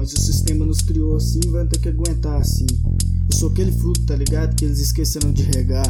Mas o sistema nos criou assim, vai ter que aguentar assim. Eu sou aquele fruto, tá ligado? Que eles esqueceram de regar.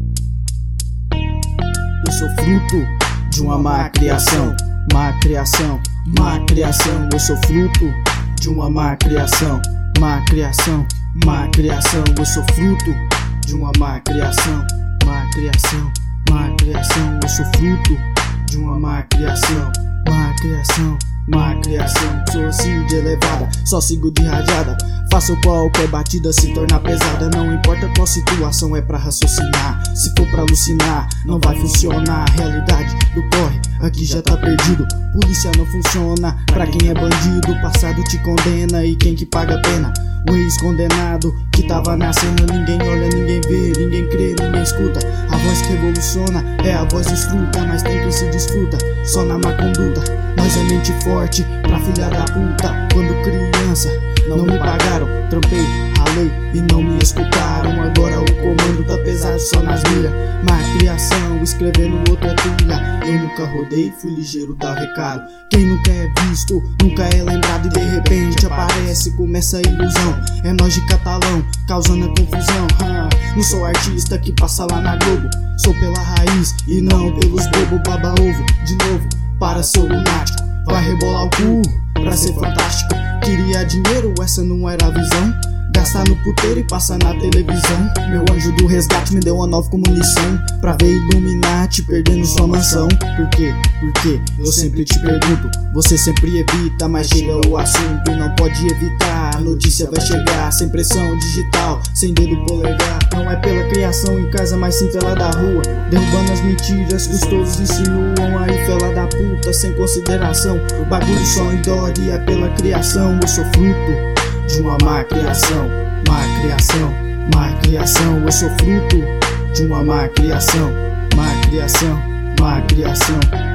Eu sou fruto de uma má criação. Má criação, má criação. Eu sou fruto de uma má criação. Má criação, má criação. Eu sou fruto de uma má criação. Má criação, má criação. Eu sou fruto de uma má criação. Má criação, má criação. Sou assim de elevada, só sigo de rajada. Faço qualquer batida se tornar pesada. Não importa qual situação, é pra raciocinar. Se for pra alucinar, não vai funcionar. Realidade do corre, aqui já tá perdido. Polícia não funciona pra quem é bandido. Passado te condena e quem que paga a pena? O ex-condenado que tava na cena. Ninguém olha, ninguém vê, ninguém crê, ninguém escuta. A voz que revoluciona é a voz desfruta. Mas tem quem se desfruta só na má conduta. Nós é mente forte pra filha da puta. Quando criança não me pagaram, trampei, ralei e não me escutaram. Agora o comando tá pesado só nas milhas. Má criação, escrevendo outra trilha. Eu nunca rodei, fui ligeiro, dá recado. Quem nunca é visto, nunca é lembrado. E de repente aparece, começa a ilusão. É nós de catalão, causando a confusão. Não sou artista que passa lá na Globo. Sou pela raiz e não pelos bobos. Baba ovo, de novo, para seu lunático. Vai rebolar o cu pra ser fantástico. Queria dinheiro, essa não era a visão. Gastar no puteiro e passar na televisão. Meu anjo do resgate me deu uma nova munição pra ver Illuminati perdendo sua mansão. Por quê? Porque eu sempre te pergunto. Você sempre evita, mas chega o assunto. Não pode evitar, a notícia vai chegar. Sem pressão digital, sem dedo polegar. Não é pela criação em casa, mas sim pela da rua. Derrubando as mentiras que os todos insinuam. Aí fela da puta, sem consideração. O bagulho só endore, é pela criação. Eu sou fruto de uma má criação, má criação, má criação. Eu sou fruto de uma má criação, má criação, má criação.